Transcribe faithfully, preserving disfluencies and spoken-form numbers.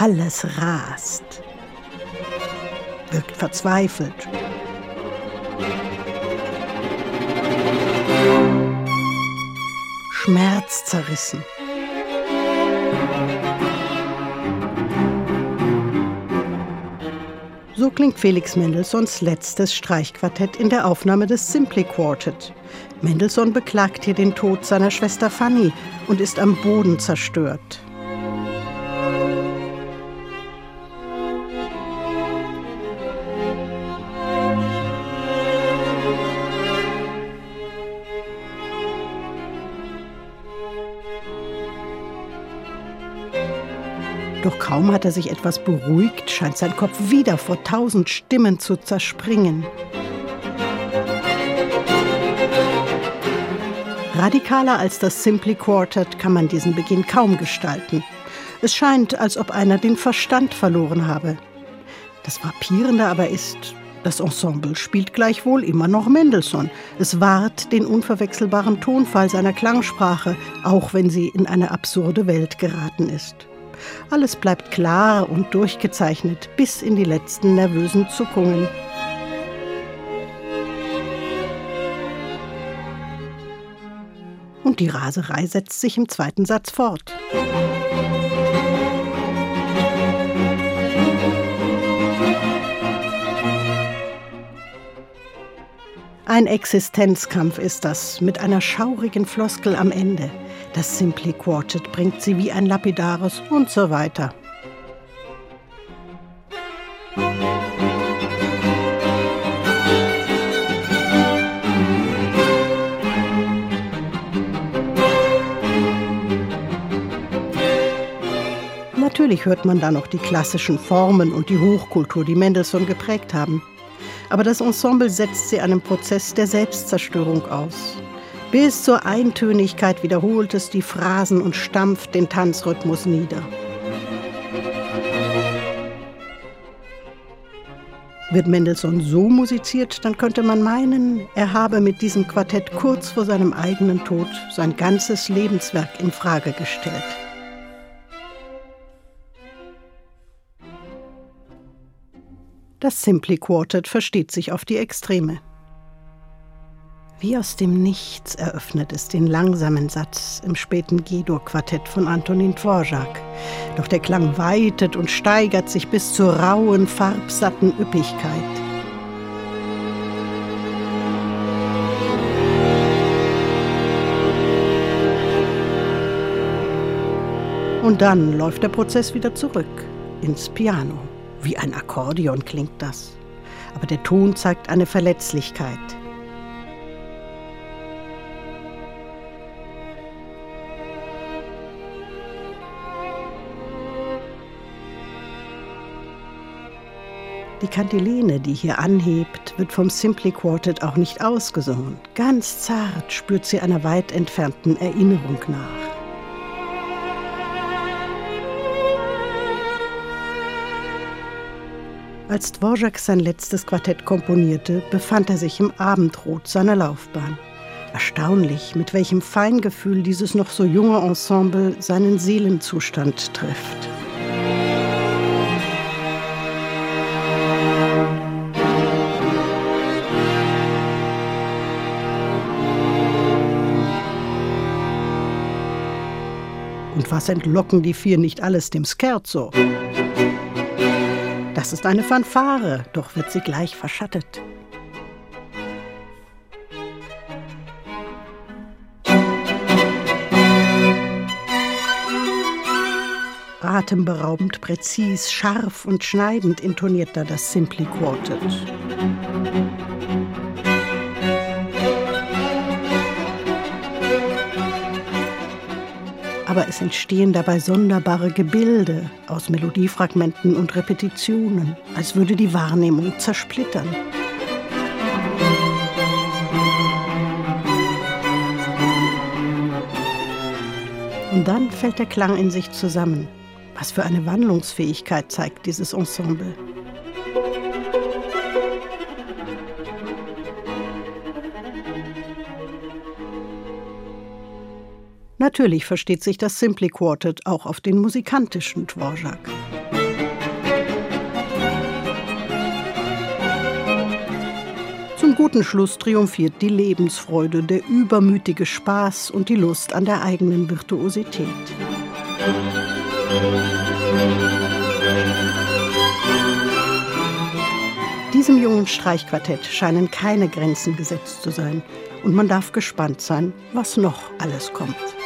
Alles rast. Wirkt verzweifelt. Schmerzzerrissen. So klingt Felix Mendelssohns letztes Streichquartett in der Aufnahme des Simply Quartet. Mendelssohn beklagt hier den Tod seiner Schwester Fanny und ist am Boden zerstört. Doch kaum hat er sich etwas beruhigt, scheint sein Kopf wieder vor tausend Stimmen zu zerspringen. Radikaler als das Simply Quartet kann man diesen Beginn kaum gestalten. Es scheint, als ob einer den Verstand verloren habe. Das Frappierende aber ist, das Ensemble spielt gleichwohl immer noch Mendelssohn. Es wahrt den unverwechselbaren Tonfall seiner Klangsprache, auch wenn sie in eine absurde Welt geraten ist. Alles bleibt klar und durchgezeichnet bis in die letzten nervösen Zuckungen. Und die Raserei setzt sich im zweiten Satz fort. Ein Existenzkampf ist das, mit einer schaurigen Floskel am Ende. Das Simply Quartet bringt sie wie ein lapidares und so weiter. Natürlich hört man da noch die klassischen Formen und die Hochkultur, die Mendelssohn geprägt haben. Aber das Ensemble setzt sie einem Prozess der Selbstzerstörung aus. Bis zur Eintönigkeit wiederholt es die Phrasen und stampft den Tanzrhythmus nieder. Wird Mendelssohn so musiziert, dann könnte man meinen, er habe mit diesem Quartett kurz vor seinem eigenen Tod sein ganzes Lebenswerk in Frage gestellt. Das Simply Quartet versteht sich auf die Extreme. Wie aus dem Nichts eröffnet es den langsamen Satz im späten G-Dur-Quartett von Antonin Dvorak. Doch der Klang weitet und steigert sich bis zur rauen, farbsatten Üppigkeit. Und dann läuft der Prozess wieder zurück ins Piano. Wie ein Akkordeon klingt das. Aber der Ton zeigt eine Verletzlichkeit. Die Kantilene, die hier anhebt, wird vom Simply Quartet auch nicht ausgesungen. Ganz zart spürt sie einer weit entfernten Erinnerung nach. Als Dvorak sein letztes Quartett komponierte, befand er sich im Abendrot seiner Laufbahn. Erstaunlich, mit welchem Feingefühl dieses noch so junge Ensemble seinen Seelenzustand trifft. Und was entlocken die vier nicht alles dem Scherzo? Das ist eine Fanfare, doch wird sie gleich verschattet. Atemberaubend präzis, scharf und schneidend intoniert da das Simply Quartet. Aber es entstehen dabei sonderbare Gebilde aus Melodiefragmenten und Repetitionen, als würde die Wahrnehmung zersplittern. Und dann fällt der Klang in sich zusammen. Was für eine Wandlungsfähigkeit zeigt dieses Ensemble. Natürlich versteht sich das Simply Quartet auch auf den musikantischen Dvorak. Zum guten Schluss triumphiert die Lebensfreude, der übermütige Spaß und die Lust an der eigenen Virtuosität. Diesem jungen Streichquartett scheinen keine Grenzen gesetzt zu sein. Und man darf gespannt sein, was noch alles kommt.